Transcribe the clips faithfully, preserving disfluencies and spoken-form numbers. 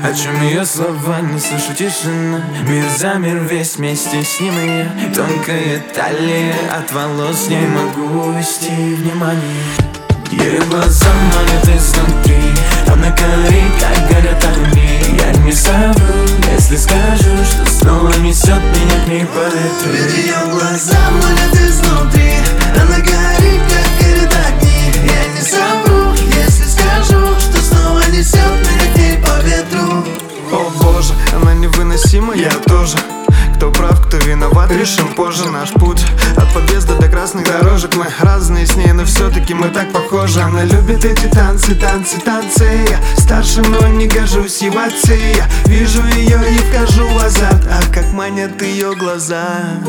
О чем ее слова, не слышу тишина. Мир замер весь вместе с ним и я. Тонкая талия, от волос не могу вести внимание. Ее глаза манят изнутри, она горит, как горят огни. Я не совру, если скажу, что снова несет меня к ней по ветру. Ведь ее глаза манят изнутри, она горит, как горят огни. Я не совру, если скажу, что снова несет меня к ней по ветру. О боже, она невыносима, я тоже. Кто прав, кто виноват, решим позже. Наш путь от подъезда до красных дорожек. Мы разные с ней, но все-таки мы так похожи. Она любит эти танцы, танцы, танцы. Я старше, но не гожусь ей в отцы. Я вижу ее и вхожу в азарт. А как манят ее глаза.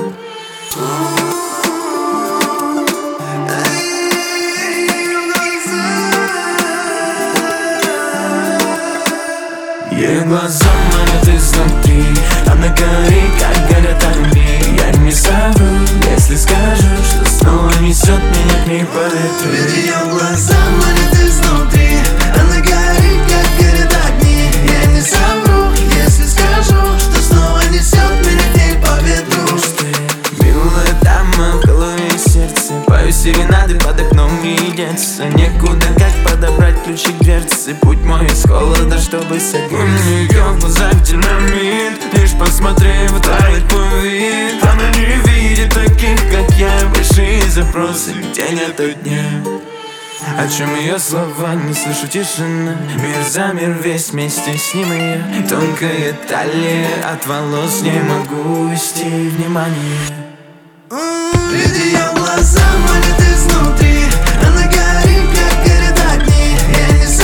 Ее глаза манят изнутри, она горит, как горят огни. Я не совру, если скажу, что снова несет меня к ней по ветру. Ведь ее глаза манят изнутри, она горит, как горят огни. Я не совру, если скажу, что снова несет меня к ней по ветру. Милая дама, в голове и сердце, пою серенады под окном и деться. Некуда, как подобрать ключи к дверце. Путь мой из холода, чтобы согреть. У нее в глазах динамит, лишь посмотрев, тает мой вид. Она не видит таких, как я, большие запросы, где нету дня. О чем ее слова, не слышу тишина. Мир замер весь вместе с ним и я. Тонкая талия, от волос не могу вести внимание. Ведь ее глаза